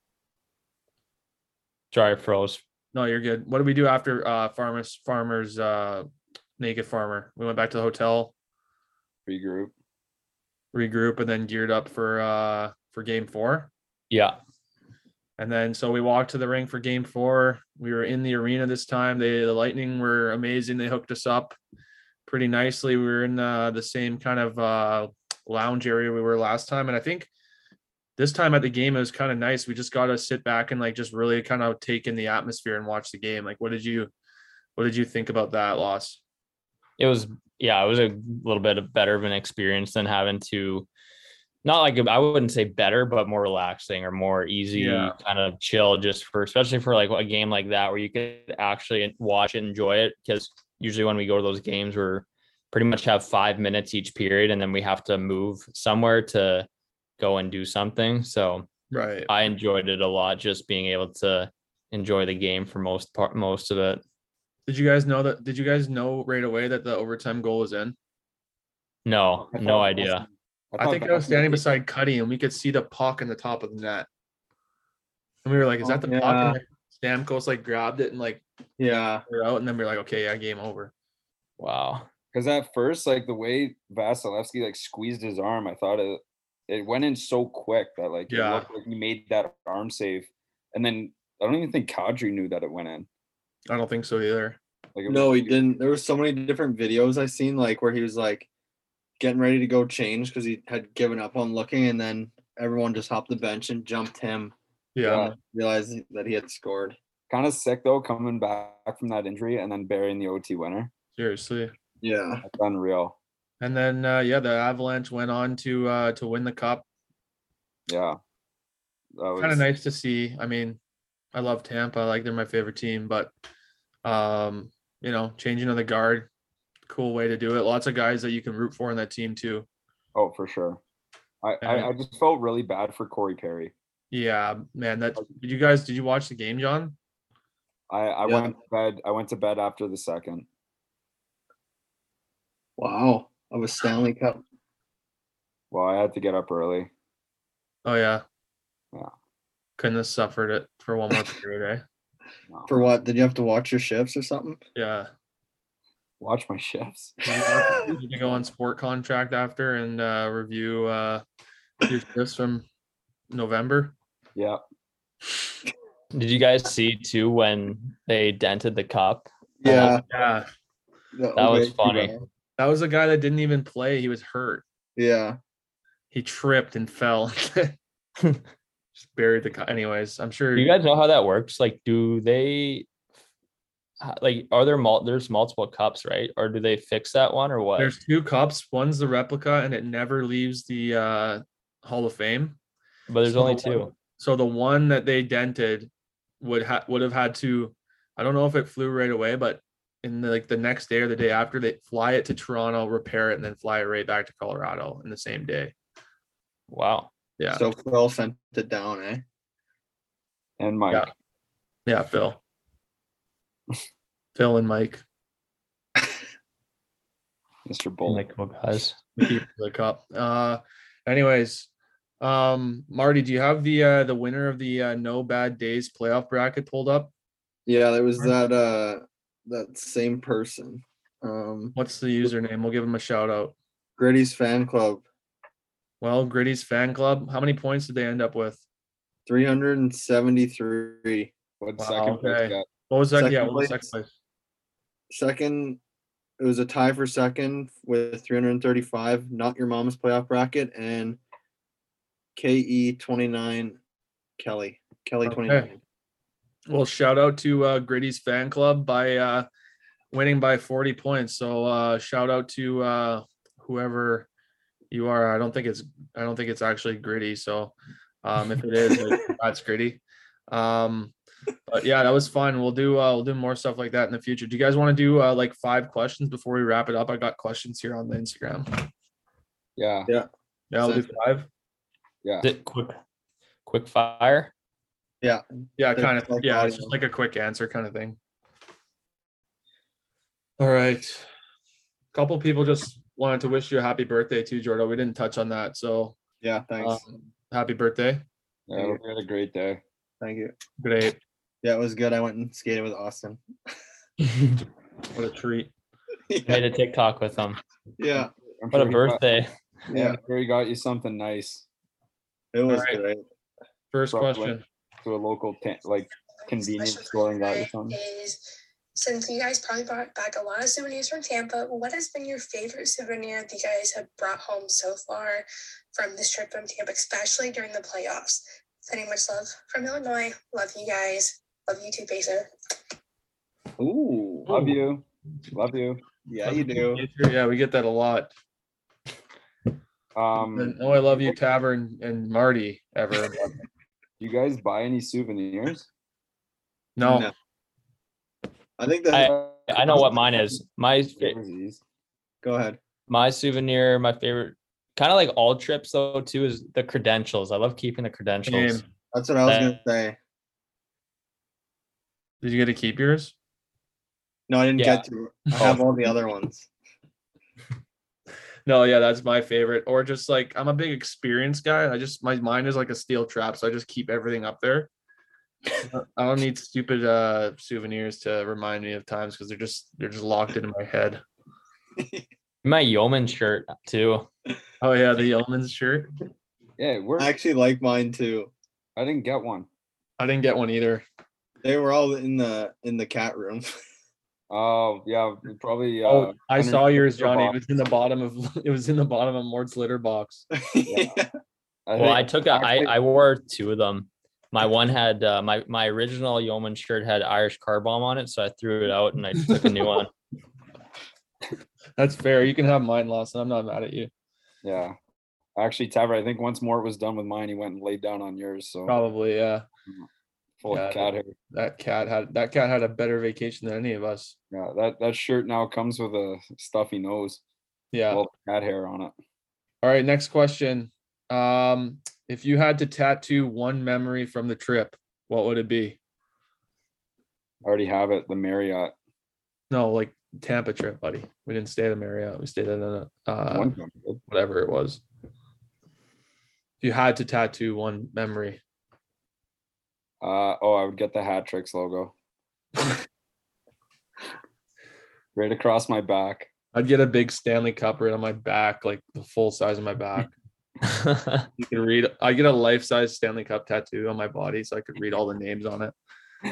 Dry froze. No, you're good. What did we do after farmers naked farmer? We went back to the hotel, Regroup. regroup, and then geared up for game 4. Yeah. And then so we walked to the ring for game 4. We were in the arena this time. The Lightning were amazing. They hooked us up pretty nicely. We were in the same kind of lounge area we were last time. And I think this time at the game, it was kind of nice. We just got to sit back and like just really kind of take in the atmosphere and watch the game. Like, what did you think about that loss? It was a little bit better of an experience than having to, not like, I wouldn't say better, but more relaxing or more easy, Yeah. kind of chill, just for, especially for like a game like that where you could actually watch it, enjoy it. Because usually when we go to those games, we're pretty much have 5 minutes each period, and then we have to move somewhere to go and do something. So Right. I enjoyed it a lot, just being able to enjoy the game for most of it. Did you guys know right away that the overtime goal was in? No idea. I think I was standing beside Cuddy and we could see the puck in the top of the net. And we were like, is that the puck? Yeah. And like, Stamkos like grabbed it and like Yeah. threw it out, and then we are like, okay, yeah, game over. Wow. Because at first, like the way Vasilevsky like squeezed his arm, I thought it went in so quick that like it Yeah. looked like he made that arm save, and then I don't even think Kadri knew that it went in. I don't think so either. Like it No, was, he didn't. There were so many different videos I seen, like where he was like getting ready to go change because he had given up on looking, and then everyone just hopped the bench and jumped him. Yeah. Realized that he had scored. kind of sick though, coming back from that injury and then burying the OT winner. Seriously. Yeah. That's unreal. And then the Avalanche went on to win the cup. Yeah, that was Kind of nice to see. I mean, I love Tampa. Like, they're my favorite team, but changing of the guard, cool way to do it. Lots of guys that you can root for in that team too. Oh, for sure. I just felt really bad for Corey Perry. Yeah, man. Did you watch the game, John? I Yeah. went to bed. I went to bed after the second. Wow. Of a Stanley Cup. Well, I had to get up early. Oh yeah. Yeah. Couldn't have suffered it for one more period, eh? No. For what? Did you have to watch your shifts or something? Yeah. Watch my shifts. Did you go on sport contract after and review your shifts from November? Yeah. Did you guys see too when they dented the cup? Yeah. Yeah. That was funny. That was a guy that didn't even play. He was hurt. Yeah. He tripped and fell. Just buried the cup. Anyways, I'm sure Do you guys know how that works? Like, do they are there's multiple cups, right? Or do they fix that one or what? there's 2 cups. One's the replica and it never leaves the Hall of Fame. But there's only 2. So the one that they dented would have had to, I don't know if it flew right away, but in the next day or the day after, they fly it to Toronto, repair it, and then fly it right back to Colorado in the same day. Wow. Yeah. So Phil sent it down, eh? And Mike. Yeah, Phil. Phil and Mike. Mr. Bull. Like, cool guys. The keeper of the cup. Anyways, Marty, do you have the winner of the No Bad Days playoff bracket pulled up? Yeah, there was that same person. What's the username? We'll give him a shout out. Gritty's fan club. Well, Gritty's fan club. How many points did they end up with? 373. What Wow, second place okay. got? What was that? Second Yeah, what was place. second place? Second, it was a tie for second with 335. Not Your Mama's playoff bracket, and KE29 Kelly 29. Okay. Well, shout out to Gritty's fan club by winning by 40 points. So shout out to whoever you are. I don't think it's actually Gritty. So if it is, that's Gritty. But yeah, that was fun. We'll do more stuff like that in the future. Do you guys want to do like 5 questions before we wrap it up? I got questions here on the Instagram. Yeah. Yeah, we'll do 5. Yeah. Is it quick fire? Yeah. Yeah, There's kind of. like Yeah, it's audio. just like a quick answer kind of thing. All right. Couple people just wanted to wish you a happy birthday too, Jordo. We didn't touch on that. So Yeah. Thanks. happy birthday. Yeah, we had a great day. Thank you. Great. Yeah, it was good. I went and skated with Austin. What a treat. Made a TikTok with them. Yeah. I'm What a sure he got- birthday. Yeah, Yeah. I'm sure he got you something nice It was right. great. First Probably. question. to a local like convenience Question store for and got you today something. is, since you guys probably brought back a lot of souvenirs from Tampa, what has been your favorite souvenir that you guys have brought home so far from this trip from Tampa, especially during the playoffs? Sending much love from Illinois. Love you guys. Love you too, Pacer. Ooh. Love you. Love you. Yeah, you do. Yeah, we get that a lot. And, oh, I love you, Tavern and Marty. Ever? You guys buy any souvenirs? No. No. I think that. I know what mine is. Jerseys. Go ahead. My souvenir, my favorite, kind of like all trips though too, is the credentials. I love keeping the credentials. Same. That's what I was gonna say. Did you get to keep yours? No, I didn't Yeah. get to. I have all the other ones. No, yeah, that's my favorite. Or just like I'm a big experience guy. My mind is like a steel trap, so I just keep everything up there. I don't need stupid souvenirs to remind me of times because they're just locked into my head. My yeoman shirt too. Oh yeah, the Yeoman's shirt. Yeah, I actually like mine too. I didn't get one. I didn't get one either. They were all in the cat room. Oh yeah, probably. Oh, I saw yours, Johnny. It box. was in the bottom of Mort's litter box. Yeah. Well, I took actually- I wore 2 of them. My one had my original yeoman shirt had Irish car bomb on it, so I threw it out and I took a new one. That's fair. You can have mine, Lawson. I'm not mad at you. Yeah. Actually, Taver, I think once Mort was done with mine, he went and laid down on yours. So Probably, yeah. full Yeah, of cat hair. That cat had a better vacation than any of us. Yeah, that shirt now comes with a stuffy nose. Yeah. All the cat hair on it. All right, next question. If you had to tattoo one memory from the trip, what would it be? I already have it. The Marriott. No, like Tampa trip, buddy. We didn't stay at the Marriott. We stayed at a One time. whatever it was. If you had to tattoo one memory, I would get the Hat Tricks logo. Right across my back. I'd get a big Stanley Cup right on my back, like the full size of my back. You can read. I get a life-size Stanley Cup tattoo on my body, so I could read all the names on it. I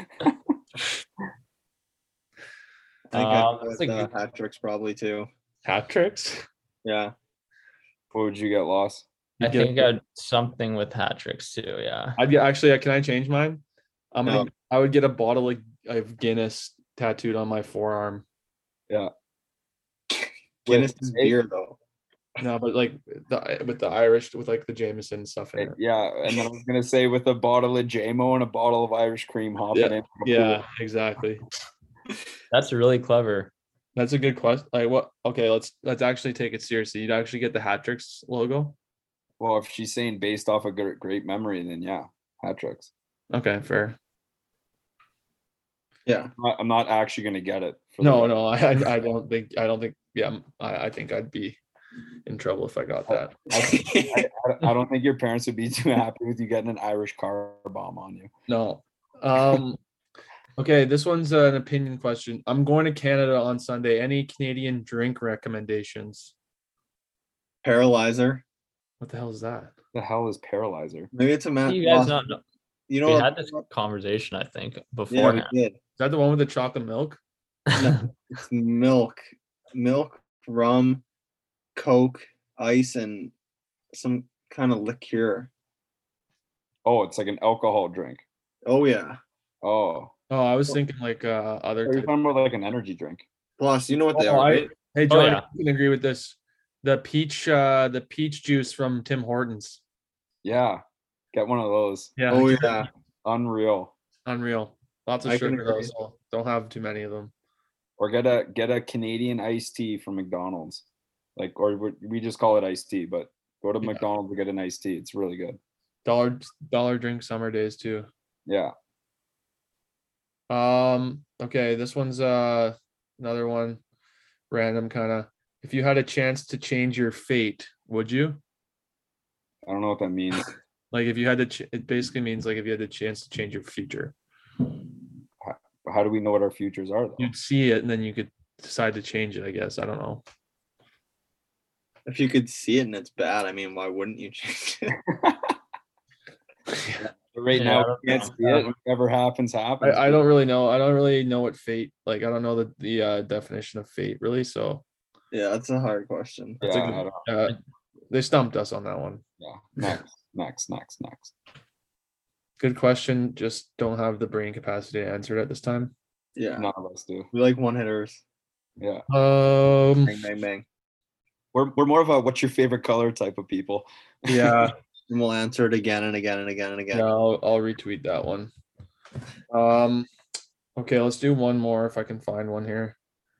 think I'd That's put a good- hat tricks probably too. Hat tricks. Yeah. What would you get, Lost? I You'd get a think I'd something with hat tricks too. Yeah. I'd get actually. Can I change mine? No. I would get a bottle of Guinness tattooed on my forearm. Guinness is beer though. No, but like with the Irish, with like the Jameson stuff in it. Yeah, and then I was gonna say with a bottle of JMO and a bottle of Irish cream hopping in. Yeah, exactly. That's really clever. That's a good question. Like what? Okay, let's actually take it seriously. You'd actually get the Hat Tricks logo. Well, if she's saying based off a great memory, then yeah, Hat Tricks. Okay, fair. Yeah. I'm not actually gonna get it. for No, the- no, I don't think. Yeah, I think I'd be in trouble if I got that. I don't think your parents would be too happy with you getting an Irish car bomb on you. No. Okay, this one's an opinion question. I'm going to Canada on Sunday. Any Canadian drink recommendations? Paralyzer. What the hell is that? The hell is Paralyzer? Maybe it's a man. You guys not know. You know We what? had this conversation, I think, Yeah, beforehand. we did. Is that the one with the chocolate milk? No, it's milk, rum, Coke, ice, and some kind of liqueur. Oh, it's like an alcohol drink. Oh yeah. Oh, Oh, I was thinking like other. you're type- talking about like an energy drink. Plus, you know what they Oh, are. I- Right? Hey, John, yeah. you can agree with this. The peach juice from Tim Hortons. Yeah, get one of those. Yeah. Oh yeah. Unreal. Unreal. Lots of I can sugar though, agree. so don't have too many of them. Or get a Canadian iced tea from McDonald's. Like, or we just call it iced tea, but go to Yeah. McDonald's to get an iced tea. It's really good. Dollar drink summer days too. Yeah. Okay, this one's another one, random kind of. If you had a chance to change your fate, would you? I don't know what that means. Like if you had to, it basically means like if you had the chance to change your future, How do we know what our futures are though? you'd see it and then you could decide to change it. I guess I don't know. If you could see it and it's bad, I mean, why wouldn't you change it? But right Yeah, I now, don't we can't know. see it. Whatever happens, happens. I don't really know. I don't really know what fate. Like I don't know the definition of fate really. So Yeah, that's a hard question. that's a Yeah, good- I don't- they stumped us on that one. Yeah. Next. Good question. Just don't have the brain capacity to answer it at this time. Yeah, None of us do. we like one hitters. Yeah. Bang, bang, bang. We're more of a what's your favorite color type of people. Yeah. And we'll answer it again and again and again and again. Yeah, I'll retweet that one. Okay, let's do one more if I can find one here.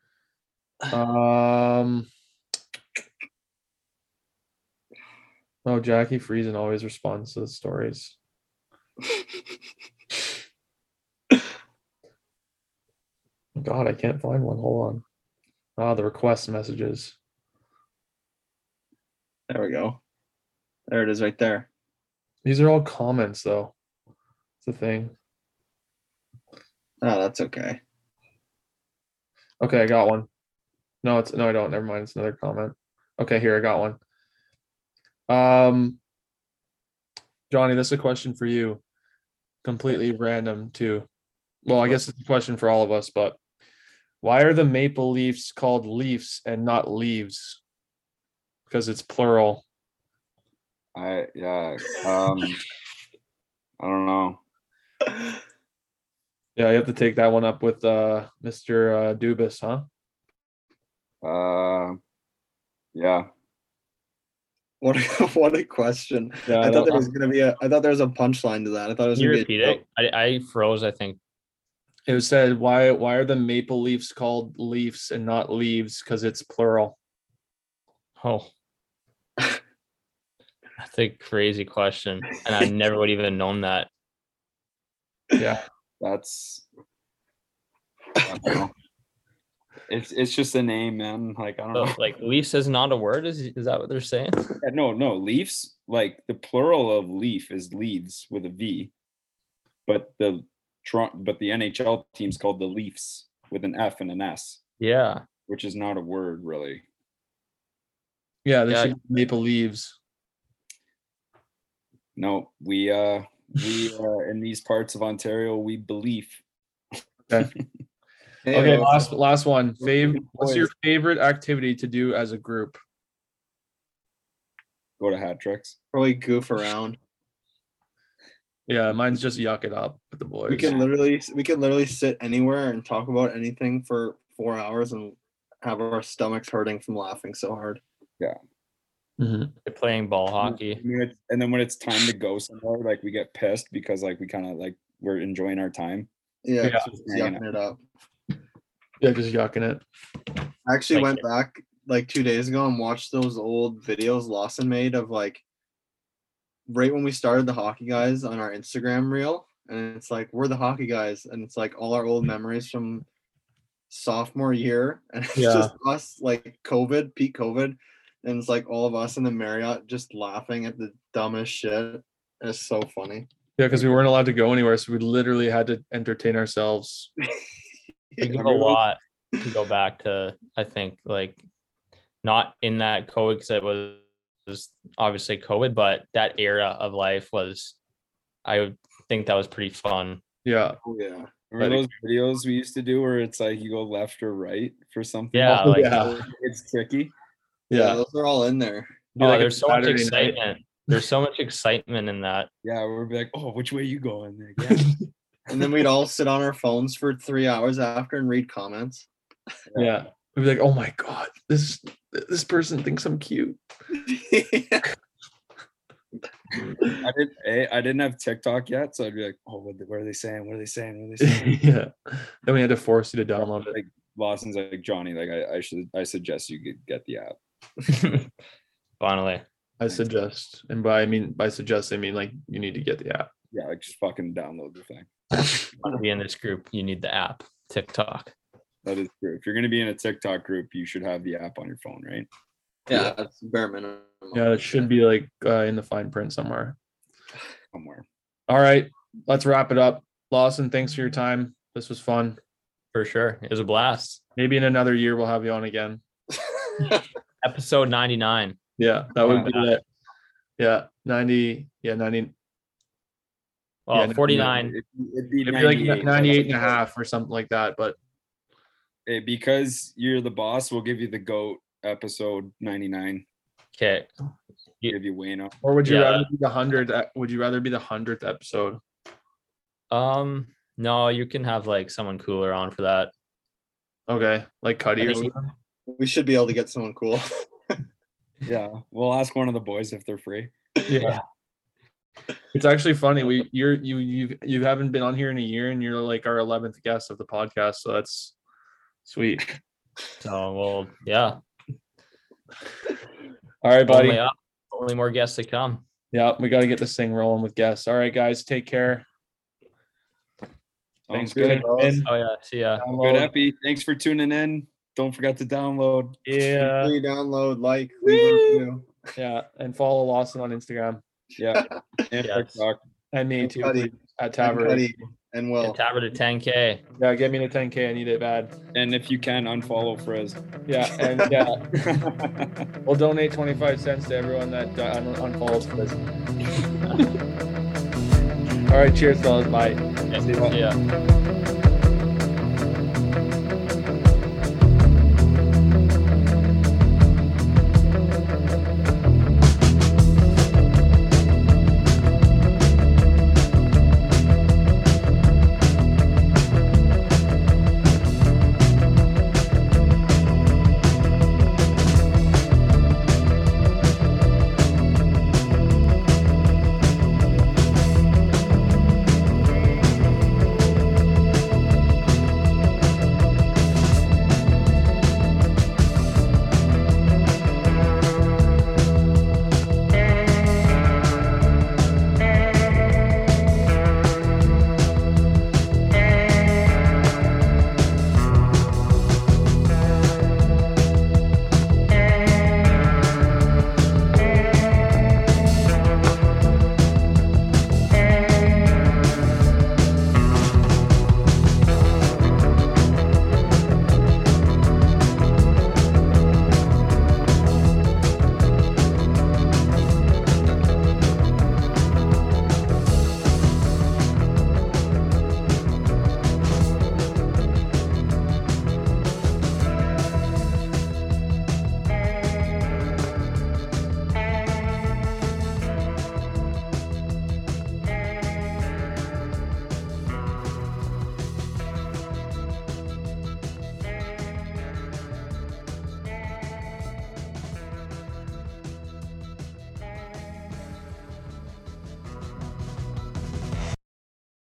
Oh, Jackie Friesen always responds to the stories. God, I can't find one. Hold on. Ah, the request messages. There we go. There it is right there. These are all comments though. It's the thing. Oh, that's okay. Okay, I got one. No, I don't. Never mind. It's another comment. Okay, here I got one. Johnny, this is a question for you. Completely random too. Well, I guess it's a question for all of us, but why are the Maple Leafs called Leafs and not Leaves? Because it's plural. I don't know. Yeah, you have to take that one up with Mr. Dubas, huh? Yeah. What a question. Yeah, I thought there was gonna be I thought there was a punchline to that. I thought it was Can you gonna repeat be a it? I froze, I think. It was said why are the Maple Leafs called Leafs and not Leaves? Because it's plural. Oh. That's a crazy question. And I never would even known that. Yeah. That's I don't know. It's just a name, man. Like I don't So, know. like Leafs is not a word? Is that what they're saying? Yeah, no, Leafs, like the plural of leaf is leaves with a V. But the NHL team's called the Leafs with an F and an S, Yeah. which is not a word really. Yeah, they Yeah. should be Maple Leaves. No, we in these parts of Ontario, we believe. Okay, Hey, last one. What's your boys. favorite activity to do as a group? Go to hat tricks. Probably goof around. Yeah, mine's just yuck it up with the boys. We can literally sit anywhere and talk about anything for 4 hours and have our stomachs hurting from laughing so hard. Mhm. They're playing ball hockey. And then when it's time to go somewhere, like we get pissed because like we kind of like we're enjoying our time. Yeah, Yeah. just yucking it up. Yeah, just yucking it. I actually Like- went back like 2 days ago and watched those old videos Lawson made of like right when we started the hockey guys on our Instagram reel. And it's like, we're the hockey guys. And it's like all our old memories from sophomore year. And it's Yeah. just us like peak COVID. And it's like all of us in the Marriott just laughing at the dumbest shit. It's so funny. Yeah, because we weren't allowed to go anywhere, so we literally had to entertain ourselves. We give a lot to go back to, I think, like not in that COVID because it was obviously COVID, but that era of life was, I would think that was pretty fun. Yeah. Oh, yeah. Remember those videos we used to do where it's like you go left or right for something? Yeah, Oh, like yeah. It's tricky. Yeah. Those are all in there. Be oh, like a there's so much Saturday night. excitement. There's so much excitement in that. Yeah, we're like, oh, which way you going? Like, yeah. And then we'd all sit on our phones for 3 hours after and read comments. Yeah. We'd be like, oh my God, this person thinks I'm cute. I didn't have TikTok yet, so I'd be like, oh, what are they saying? What are they saying? What are they saying? Yeah. Then we had to force you to download it. Like Lawson's like, Johnny, like I suggest you get the app. Finally. I suggest, and by suggest, I mean like you need to get the app. Yeah, like just fucking download the thing. To be in this group, you need the app, TikTok. That is true. If you're gonna be in a TikTok group, you should have the app on your phone, right? Yeah, that's bare minimum. Yeah, it should be like in the fine print somewhere. Somewhere. All right, let's wrap it up. Lawson, thanks for your time. This was fun. For sure. It was a blast. Maybe in another year we'll have you on again. Episode 99. Yeah, that would be it. Yeah, 90. Yeah, 90. Well, Yeah, 49. It'd be Maybe like 98. 98 and a half or something like that. But Hey, because you're the boss, we'll give you the GOAT episode 99. Okay. Give you Wayno. or would you Yeah. rather be the 100th? Would you rather be the 100th episode? No, you can have like someone cooler on for that. Okay, like Cuddy or I think- something. We should be able to get someone cool. Yeah, we'll ask one of the boys if they're free. Yeah. It's actually funny. You haven't been on here in a year, and you're like our 11th guest of the podcast. So that's sweet. So, well, yeah. All right, buddy. Only up. Only more guests to come. Yeah, we got to get this thing rolling with guests. All right, guys, take care. Sounds for good. tuning in. Oh yeah. See ya. Good epi. Thanks for tuning in. Don't forget to download. Yeah, Free download, like, leave a review. yeah, and follow Lawson on Instagram Yeah. And Yes. TikTok. and me And too Cuddy. at And Tavern. Cuddy and Will. Tabard to 10K. Yeah, get me to 10K. I need it bad. And if you can, unfollow Frizz. Yeah, and yeah, we'll donate 25 cents to everyone that unfollows for this. All right, cheers, fellas. Bye. Yeah.